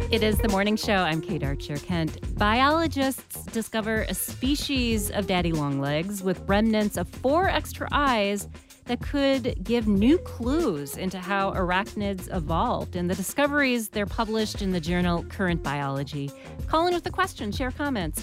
It is the morning show. I'm Kate Archer-Kent. Biologists discover a species of daddy longlegs with remnants of 4 extra eyes that could give new clues into how arachnids evolved. And the discoveries, they're published in the journal Current Biology. Call in with a question, share comments,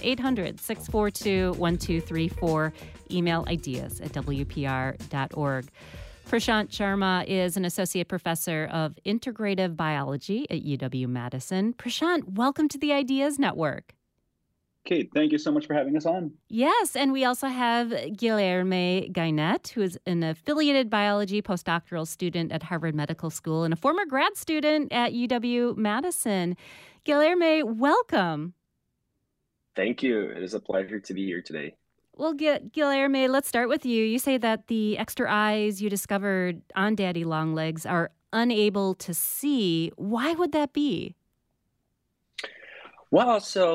800-642-1234. Email ideas@wpr.org. Prashant Sharma is an associate professor of integrative biology at UW-Madison. Prashant, welcome to the Ideas Network. Kate, thank you so much for having us on. Yes, and we also have Guilherme Gainet, who is an affiliated biology postdoctoral student at Harvard Medical School and a former grad student at UW-Madison. Guilherme, welcome. Thank you. It is a pleasure to be here today. Well, Guilherme, let's start with you. You say that the extra eyes you discovered on daddy longlegs are unable to see. Why would that be? Well,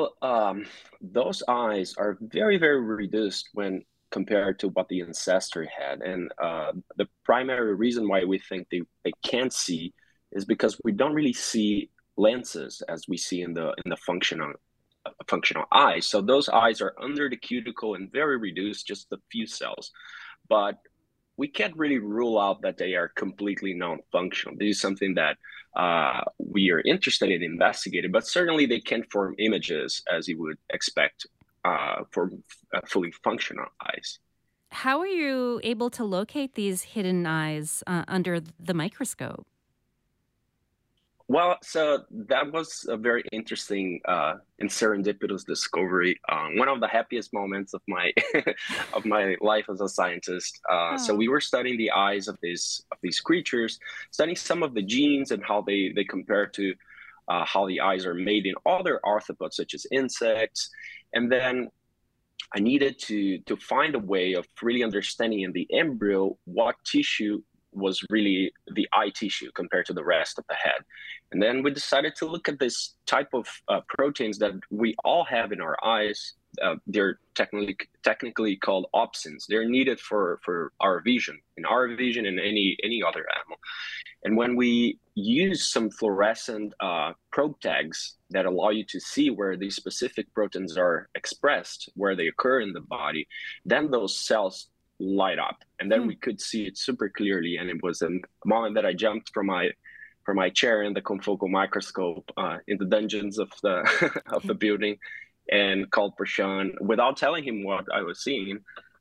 those eyes are very, very reduced when compared to what the ancestor had. And the primary reason why we think they can't see is because we don't really see lenses as we see in the functional eyes. So those eyes are under the cuticle and very reduced, just a few cells. But we can't really rule out that they are completely non-functional. This is something that we are interested in investigating, but certainly they can form images as you would expect for fully functional eyes. How are you able to locate these hidden eyes under the microscope? Well, so that was a very interesting and serendipitous discovery. One of the happiest moments of my of my life as a scientist. So we were studying the eyes of these creatures, studying some of the genes and how they compare to how the eyes are made in other arthropods, such as insects. And then I needed to find a way of really understanding in the embryo what tissue was really the eye tissue compared to the rest of the head. And then we decided to look at this type of proteins that we all have in our eyes. They're technically called opsins. They're needed for our vision, in our vision and any other animal. And when we use some fluorescent probe tags that allow you to see where these specific proteins are expressed, where they occur in the body, then those cells light up, and then we could see it super clearly. And it was a moment that I jumped from my chair in the confocal microscope in the dungeons of the of the building, and called Prashant without telling him what I was seeing.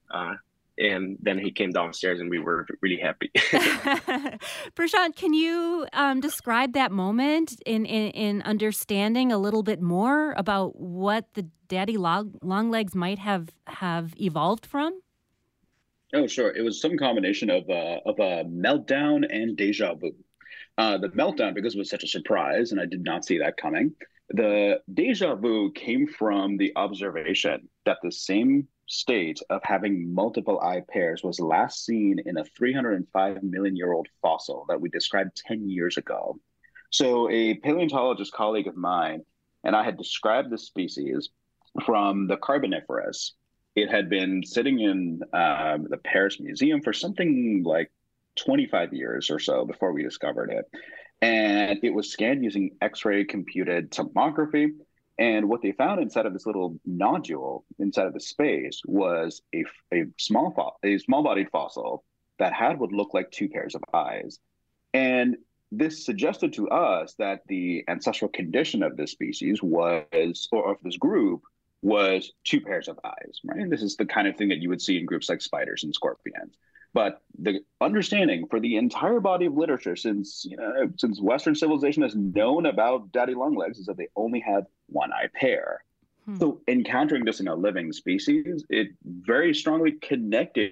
And then he came downstairs, and we were really happy. Prashant, can you describe that moment in understanding a little bit more about what the daddy longlegs might have evolved from? Oh, sure. It was some combination of a meltdown and deja vu. The meltdown, because it was such a surprise, and I did not see that coming. The deja vu came from the observation that the same state of having multiple eye pairs was last seen in a 305 million year old fossil that we described 10 years ago. So a paleontologist colleague of mine and I had described the species from the Carboniferous. It had been sitting in the Paris Museum for something like 25 years or so before we discovered it. And it was scanned using X-ray computed tomography. And what they found inside of this little nodule inside of the space was a small-bodied fossil that had what looked like 2 pairs of eyes. And this suggested to us that the ancestral condition of this species was, or of this group, was 2 pairs of eyes, right? And this is the kind of thing that you would see in groups like spiders and scorpions. But the understanding for the entire body of literature since Western civilization has known about daddy longlegs is that they only had 1 eye pair. So encountering this in a living species, it very strongly connected.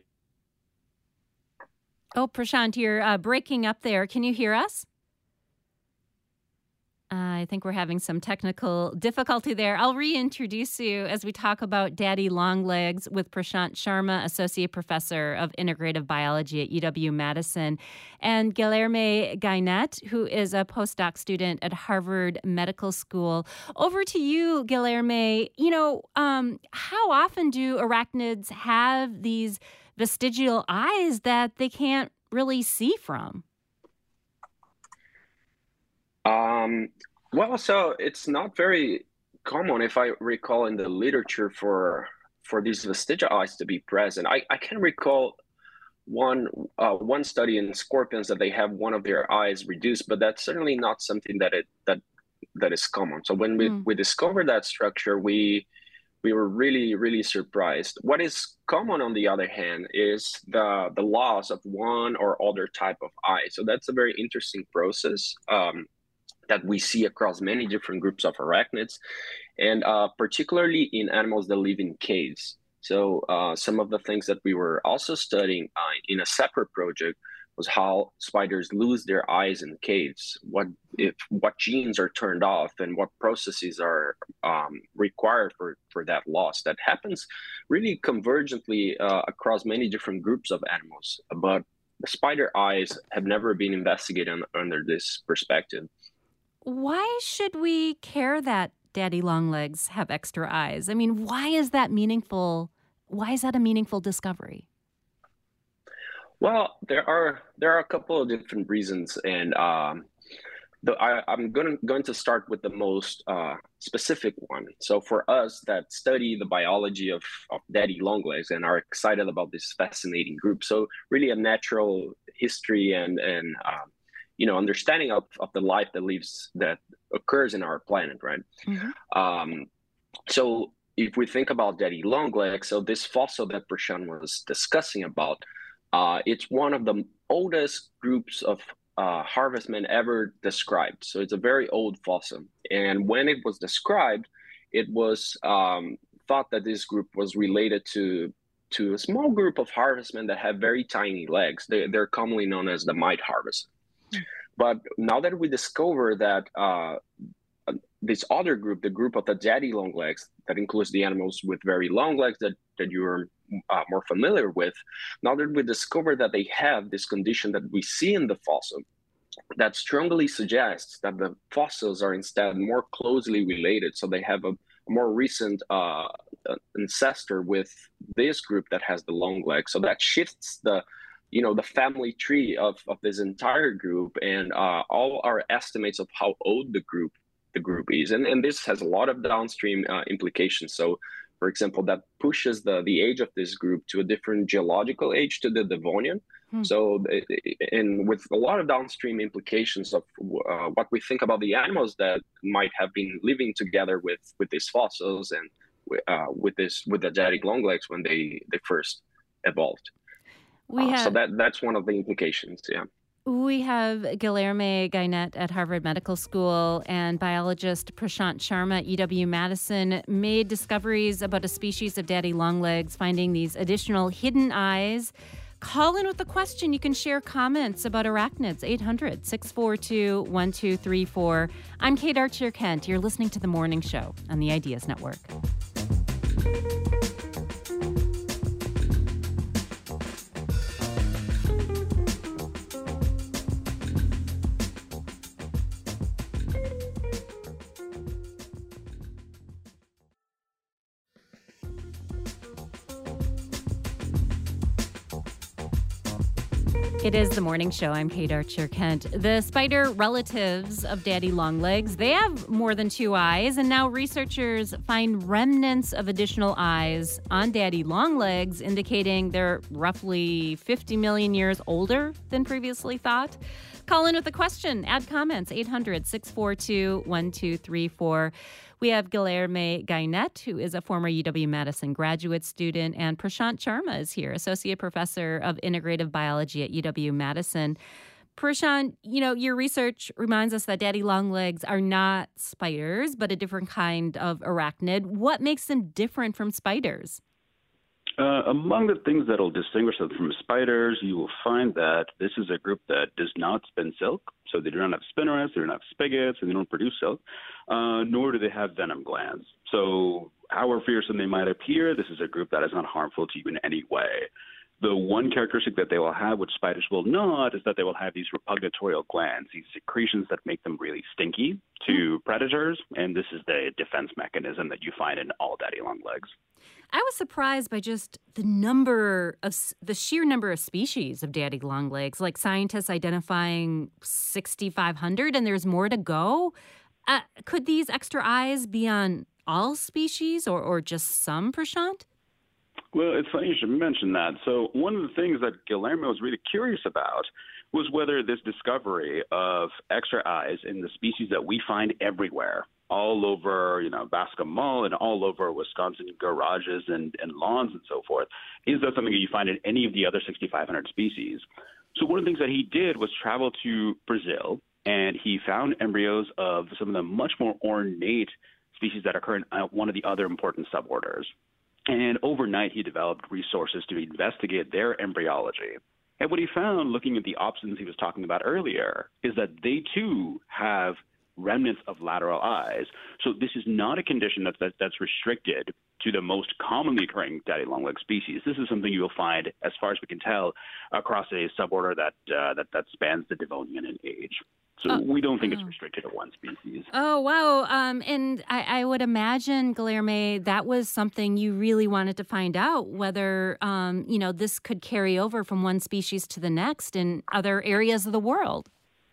Oh, Prashant, you're breaking up there. Can you hear us? I think we're having some technical difficulty there. I'll reintroduce you as we talk about daddy longlegs with Prashant Sharma, Associate Professor of Integrative Biology at UW-Madison, and Guilherme Gainet, who is a postdoc student at Harvard Medical School. Over to you, Guilherme. How often do arachnids have these vestigial eyes that they can't really see from? Well, so it's not very common, if I recall, in the literature for these vestigial eyes to be present. I can recall one one study in scorpions that they have one of their eyes reduced, but that's certainly not something that is common. So when Mm. we discovered that structure, we were really surprised. What is common, on the other hand, is the loss of one or other type of eye. So that's a very interesting process that we see across many different groups of arachnids, and particularly in animals that live in caves. So some of the things that we were also studying in a separate project was how spiders lose their eyes in caves. What genes are turned off, and what processes are required for that loss. That happens really convergently across many different groups of animals. But the spider eyes have never been investigated under this perspective. Why should we care that daddy longlegs have extra eyes? I mean, why is that meaningful? Why is that a meaningful discovery? Well, there are a couple of different reasons, and I'm going to start with the most specific one. So for us that study the biology of daddy longlegs and are excited about this fascinating group, so really a natural history and understanding of the life that occurs in our planet, right? Mm-hmm. So if we think about daddy longlegs, so this fossil that Prashant was discussing about, it's one of the oldest groups of harvestmen ever described. So it's a very old fossil. And when it was described, it was thought that this group was related to a small group of harvestmen that have very tiny legs. They're commonly known as the mite harvester. But now that we discover that this other group, the group of the daddy longlegs, that includes the animals with very long legs that you're more familiar with, now that we discover that they have this condition that we see in the fossil, that strongly suggests that the fossils are instead more closely related. So they have a more recent ancestor with this group that has the long legs. So that shifts the family tree of this entire group, and all our estimates of how old the group is. And this has a lot of downstream implications. So, for example, that pushes the age of this group to a different geological age, to the Devonian. So, and with a lot of downstream implications of what we think about the animals that might have been living together with these fossils and with the daddy longlegs when they first evolved. So that's one of the implications. Yeah. We have Guilherme Gainet at Harvard Medical School and biologist Prashant Sharma at UW-Madison made discoveries about a species of daddy longlegs, finding these additional hidden eyes. Call in with a question. You can share comments about arachnids, 800-642-1234. I'm Kate Archer-Kent. You're listening to The Morning Show on the Ideas Network. It is The Morning Show. I'm Kate Archer-Kent. The spider relatives of daddy longlegs, they have more than two eyes, and now researchers find remnants of additional eyes on daddy longlegs, indicating they're roughly 50 million years older than previously thought. Call in with a question. Add comments, 800-642-1234. We have Guilherme Gainet, who is a former UW-Madison graduate student, and Prashant Sharma is here, Associate Professor of Integrative Biology at UW-Madison. Prashant, your research reminds us that daddy longlegs are not spiders, but a different kind of arachnid. What makes them different from spiders? Among the things that will distinguish them from spiders, you will find that this is a group that does not spin silk. So they do not have spinnerets, they don't have spigots, and they don't produce silk, nor do they have venom glands. So however fearsome they might appear, this is a group that is not harmful to you in any way. The one characteristic that they will have, which spiders will not, is that they will have these repugnatorial glands, these secretions that make them really stinky to predators, and this is the defense mechanism that you find in all daddy longlegs. I was surprised by just the sheer number of species of daddy longlegs, like scientists identifying 6,500, and there's more to go. Could these extra eyes be on all species or just some, Prashant? Well, it's funny you should mention that. So one of the things that Guillermo was really curious about was whether this discovery of extra eyes in the species that we find everywhere, all over, Bascom Mall and all over Wisconsin garages and lawns and so forth, is that something that you find in any of the other 6,500 species? So one of the things that he did was travel to Brazil, and he found embryos of some of the much more ornate species that occur in one of the other important suborders. And overnight, he developed resources to investigate their embryology. And what he found, looking at the opsins he was talking about earlier, is that they too have remnants of lateral eyes. So this is not a condition that's restricted to the most commonly occurring daddy longlegs species. This is something you will find, as far as we can tell, across a suborder that spans the Devonian in age. So we don't think it's restricted to one species. Oh, wow. And I would imagine, Guillermo, that was something you really wanted to find out, whether, this could carry over from one species to the next in other areas of the world.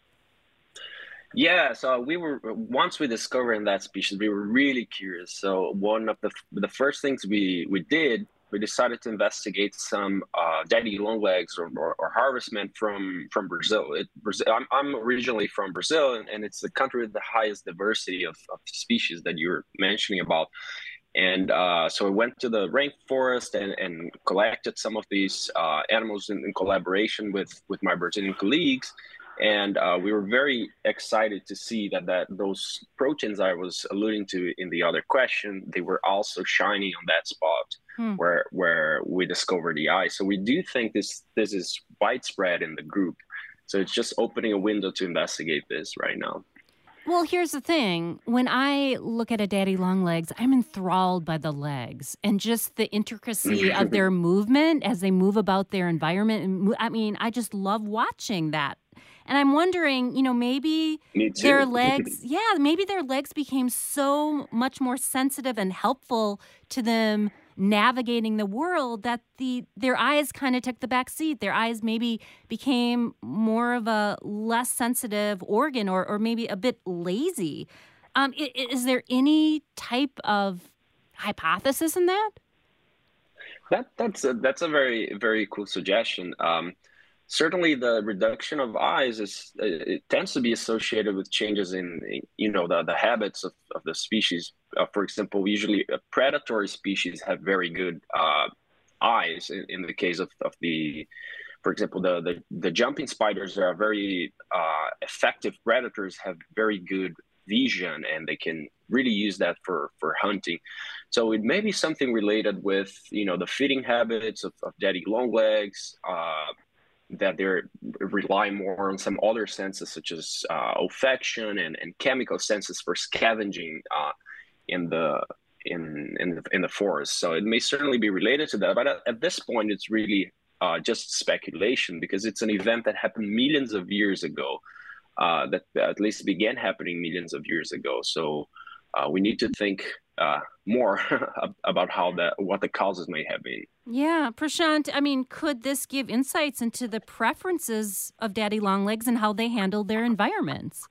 Yeah, so once we discovered that species, we were really curious. So one of the first things we did, we decided to investigate some daddy longlegs or harvestmen from Brazil. I'm originally from Brazil, and it's the country with the highest diversity of species that you're mentioning about. And so we went to the rainforest and collected some of these animals in collaboration with my Brazilian colleagues. And we were very excited to see that those proteins I was alluding to in the other question, they were also shining on that spot where we discovered the eye. So we do think this is widespread in the group. So it's just opening a window to investigate this right now. Well, here's the thing. When I look at a daddy longlegs, I'm enthralled by the legs and just the intricacy of their movement as they move about their environment. I mean, I just love watching that. And I'm wondering, maybe their legs, maybe their legs became so much more sensitive and helpful to them navigating the world that their eyes kind of took the back seat. Their eyes maybe became more of a less sensitive organ or maybe a bit lazy. Is there any type of hypothesis in that? That's a very, very cool suggestion. Certainly, the reduction of eyes it tends to be associated with changes in the habits of the species. For example, usually predatory species have very good eyes. In the case of for example, the jumping spiders are very effective predators, have very good vision, and they can really use that for hunting. So it may be something related with the feeding habits of daddy longlegs. That they rely more on some other senses such as olfaction and chemical senses for scavenging in the forest. So it may certainly be related to that, but at this point it's really just speculation because it's an event that happened millions of years ago, that at least began happening millions of years ago. So we need to think more about what the causes may have been. Yeah, Prashant, I mean, could this give insights into the preferences of daddy longlegs and how they handle their environments?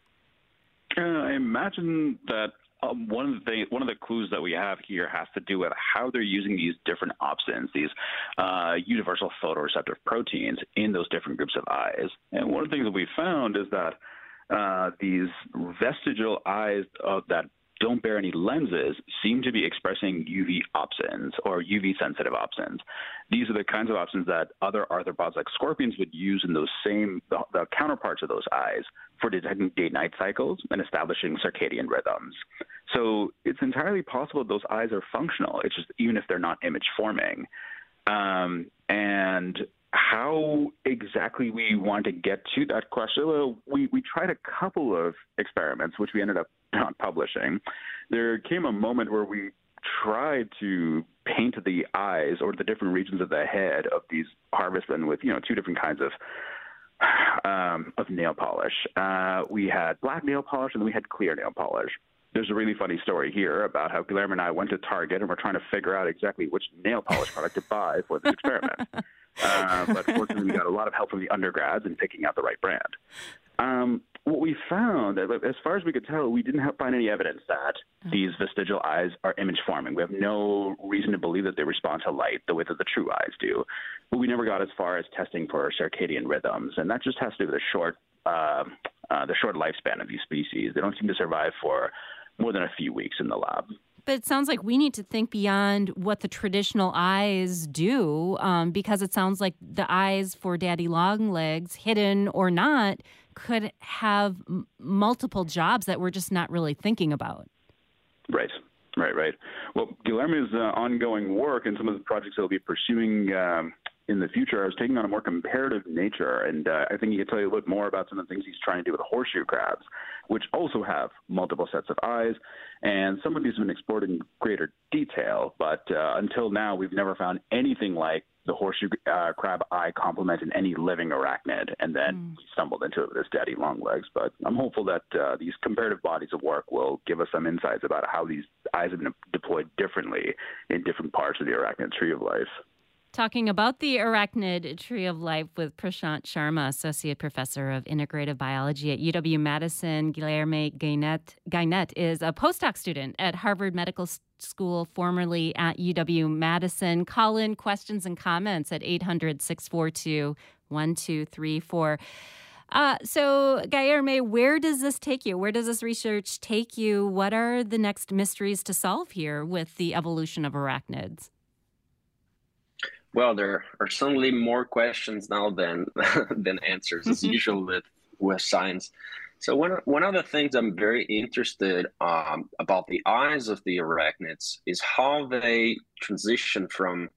I imagine that one of the clues that we have here has to do with how they're using these different opsins, these universal photoreceptor proteins in those different groups of eyes. And one of the things that we found is that these vestigial eyes that don't bear any lenses seem to be expressing UV opsins or UV-sensitive opsins. These are the kinds of opsins that other arthropods like scorpions would use in those the counterparts of those eyes for detecting day-night cycles and establishing circadian rhythms. So it's entirely possible those eyes are functional. It's just even if they're not image-forming. And how exactly we want to get to that question, well, we tried a couple of experiments, which we ended up not publishing. There came a moment where we tried to paint the eyes or the different regions of the head of these harvestmen with, two different kinds of nail polish. We had black nail polish and then we had clear nail polish. There's a really funny story here about how Guillermo and I went to Target and we're trying to figure out exactly which nail polish product to buy for this experiment. But fortunately, we got a lot of help from the undergrads in picking out the right brand. What we found, as far as we could tell, we didn't find any evidence that these vestigial eyes are image-forming. We have no reason to believe that they respond to light the way that the true eyes do. But we never got as far as testing for circadian rhythms, and that just has to do with the short lifespan of these species. They don't seem to survive for more than a few weeks in the lab. But it sounds like we need to think beyond what the traditional eyes do, because it sounds like the eyes for daddy longlegs, hidden or not, could have multiple jobs that we're just not really thinking about. Right. Well, Guilherme's ongoing work and some of the projects he'll be pursuing in the future is taking on a more comparative nature, and I think he can tell you a little bit more about some of the things he's trying to do with the horseshoe crabs, which also have multiple sets of eyes, and some of these have been explored in greater detail, but until now we've never found anything like the horseshoe crab eye complement in any living arachnid, and then we stumbled into it with this daddy longlegs. But I'm hopeful that these comparative bodies of work will give us some insights about how these eyes have been deployed differently in different parts of the arachnid tree of life. Talking about the arachnid tree of life with Prashant Sharma, Associate Professor of Integrative Biology at UW-Madison. Guilherme Gainet is a postdoc student at Harvard Medical School, formerly at UW-Madison. Call in questions and comments at 800-642-1234. So, Guilherme, where does this take you? Where does this research take you? What are the next mysteries to solve here with the evolution of arachnids? Well, there are certainly more questions now than answers, as usual with science. So one of the things I'm very interested about the eyes of the arachnids is how they transition from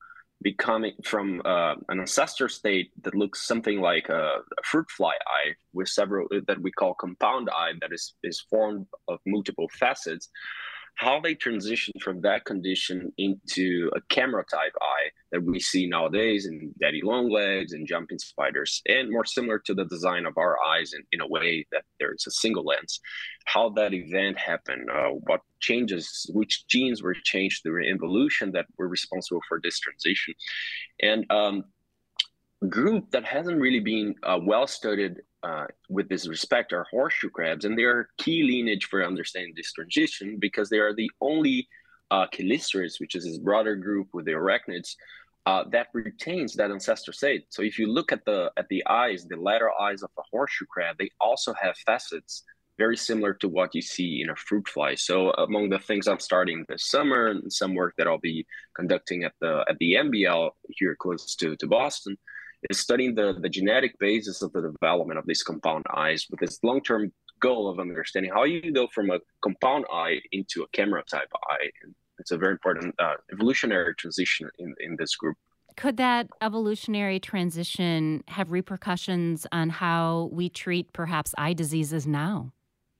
an ancestor state that looks something like a fruit fly eye with several that we call compound eye that is formed of multiple facets. How they transition from that condition into a camera type eye that we see nowadays in daddy longlegs and jumping spiders, and more similar to the design of our eyes in a way that there's a single lens. How that event happened, what changes, which genes were changed through evolution that were responsible for this transition. And a group that hasn't really been well studied with this respect are horseshoe crabs, and they are key lineage for understanding this transition because they are the only chelicerates, which is this broader group with the arachnids, that retains that ancestor state. So if you look at the eyes, the lateral eyes of a horseshoe crab, they also have facets very similar to what you see in a fruit fly. So among the things I'm starting this summer and some work that I'll be conducting at the MBL here close to Boston is studying the genetic basis of the development of these compound eyes with this long-term goal of understanding how you go from a compound eye into a camera type eye. And it's a very important evolutionary transition in this group. Could that evolutionary transition have repercussions on how we treat perhaps eye diseases now?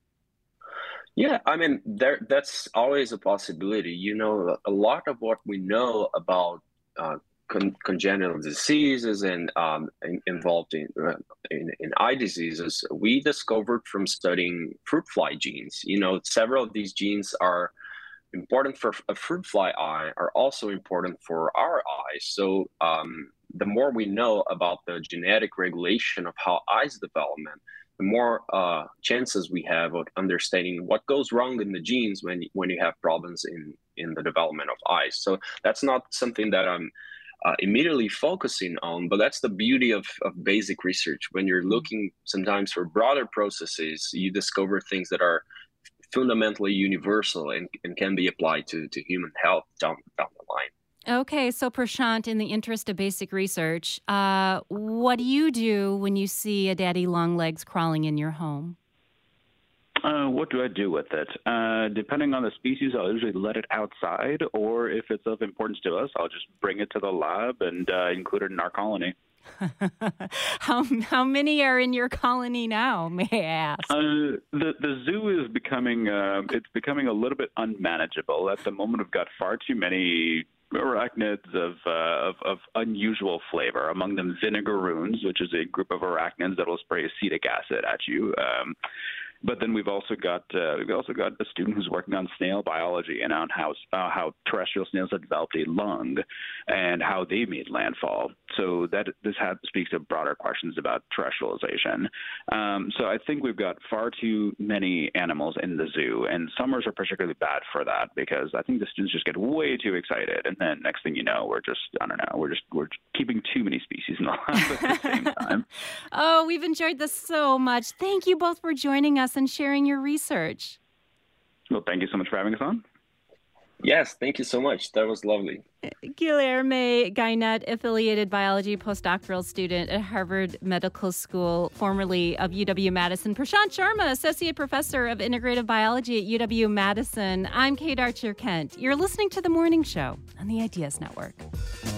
Yeah, I mean, that's always a possibility. You know, a lot of what we know about congenital diseases and involved in eye diseases, we discovered from studying fruit fly genes. You know, several of these genes are important for a fruit fly eye, are also important for our eyes. So the more we know about the genetic regulation of how eyes development, the more chances we have of understanding what goes wrong in the genes when you have problems in the development of eyes. So that's not something that I'm immediately focusing on, but that's the beauty of basic research. When you're looking sometimes for broader processes, you discover things that are fundamentally universal and can be applied to human health down the line. Okay, so Prashant, in the interest of basic research, what do you do when you see a daddy longlegs crawling in your home? What do I do with it? Depending on the species, I'll usually let it outside, or if it's of importance to us, I'll just bring it to the lab and include it in our colony. How many are in your colony now, may I ask? The zoo is becoming a little bit unmanageable. At the moment, we've got far too many arachnids of unusual flavor, among them vinegaroons, which is a group of arachnids that will spray acetic acid at you. But then we've also got a student who's working on snail biology and on how terrestrial snails have developed a lung and how they made landfall. So this speaks to broader questions about terrestrialization. So I think we've got far too many animals in the zoo, and summers are particularly bad for that because I think the students just get way too excited, and then next thing you know, we're keeping too many species in the lab at the same time. Oh, we've enjoyed this so much. Thank you both for joining us and sharing your research. Well, thank you so much for having us on. Yes, thank you so much. That was lovely. Guilherme Gainet, affiliated biology postdoctoral student at Harvard Medical School, formerly of UW-Madison. Prashant Sharma, associate professor of integrative biology at UW-Madison. I'm Kate Archer-Kent. You're listening to The Morning Show on the Ideas Network.